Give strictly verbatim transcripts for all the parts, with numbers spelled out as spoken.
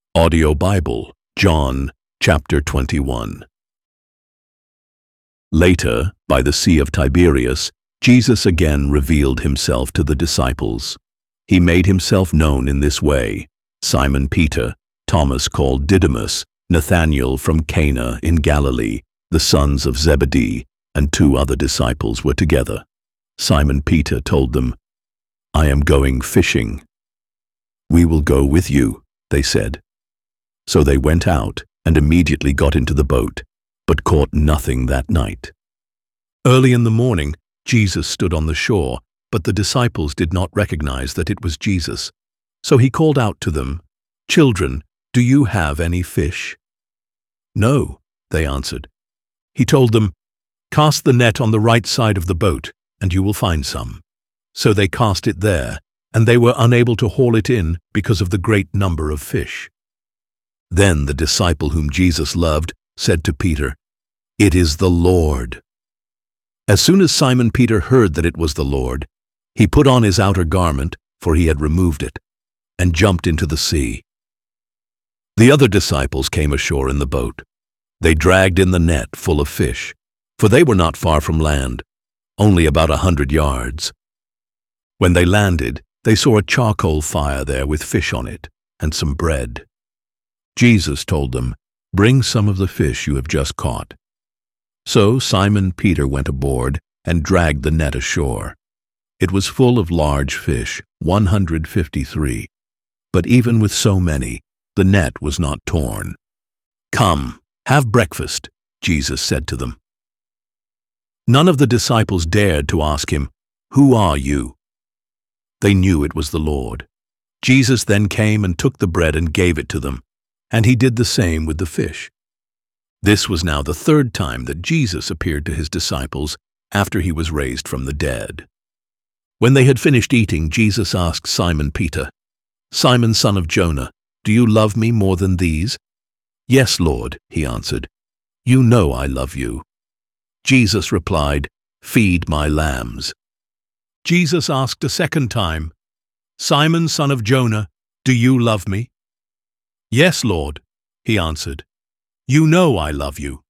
Audio Bible, John chapter twenty-one. Later, by the Sea of Tiberias, Jesus again revealed himself to the disciples. He made himself known in this way: Simon Peter, Thomas called Didymus, Nathanael from Cana in Galilee, the sons of Zebedee, and two other disciples were together. Simon Peter told them, "I am going fishing." "We will go with you," they said. So they went out and immediately got into the boat, but caught nothing that night. Early in the morning, Jesus stood on the shore, but the disciples did not recognize that it was Jesus. So he called out to them, "Children, do you have any fish?" "No," they answered. He told them, "Cast the net on the right side of the boat, and you will find some." So they cast it there, and they were unable to haul it in because of the great number of fish. Then the disciple whom Jesus loved said to Peter, "It is the Lord." As soon as Simon Peter heard that it was the Lord, he put on his outer garment, for he had removed it, and jumped into the sea. The other disciples came ashore in the boat. They dragged in the net full of fish, for they were not far from land, only about a hundred yards. When they landed, they saw a charcoal fire there with fish on it, and some bread. Jesus told them, "Bring some of the fish you have just caught." So Simon Peter went aboard and dragged the net ashore. It was full of large fish, one hundred fifty-three. But even with so many, the net was not torn. "Come, have breakfast," Jesus said to them. None of the disciples dared to ask him, "Who are you?" They knew it was the Lord. Jesus then came and took the bread and gave it to them, and he did the same with the fish. This was now the third time that Jesus appeared to his disciples after he was raised from the dead. When they had finished eating, Jesus asked Simon Peter, "Simon, son of Jonah, do you love me more than these?" "Yes, Lord," he answered. "You know I love you." Jesus replied, "Feed my lambs." Jesus asked a second time, "Simon, son of Jonah, do you love me?" "Yes, Lord," he answered. "You know I love you."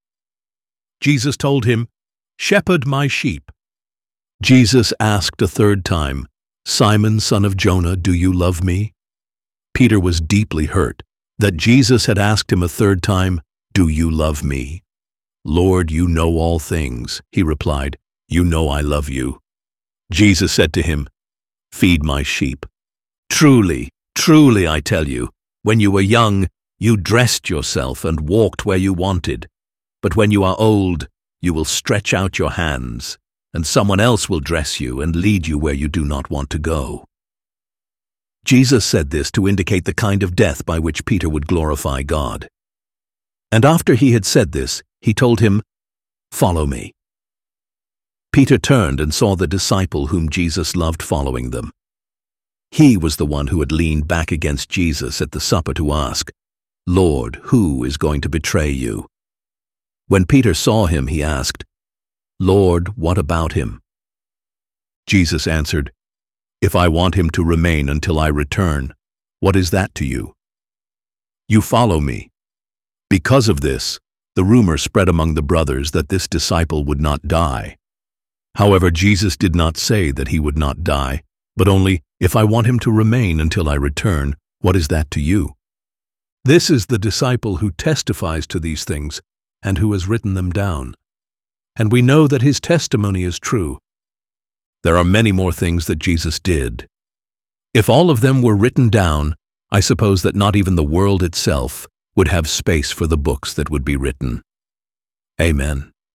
Jesus told him, "Shepherd my sheep." Jesus asked a third time, "Simon, son of Jonah, do you love me?" Peter was deeply hurt that Jesus had asked him a third time, "Do you love me?" "Lord, you know all things," he replied. "You know I love you." Jesus said to him, "Feed my sheep. Truly, truly, I tell you, when you were young, you dressed yourself and walked where you wanted. But when you are old, you will stretch out your hands, and someone else will dress you and lead you where you do not want to go." Jesus said this to indicate the kind of death by which Peter would glorify God. And after he had said this, he told him, "Follow me." Peter turned and saw the disciple whom Jesus loved following them. He was the one who had leaned back against Jesus at the supper to ask, "Lord, who is going to betray you?" When Peter saw him, he asked, "Lord, what about him?" Jesus answered, "If I want him to remain until I return, what is that to you? You follow me." Because of this, the rumor spread among the brothers that this disciple would not die. However, Jesus did not say that he would not die, but only, "If I want him to remain until I return, what is that to you?" This is the disciple who testifies to these things and who has written them down. And we know that his testimony is true. There are many more things that Jesus did. If all of them were written down, I suppose that not even the world itself would have space for the books that would be written. Amen.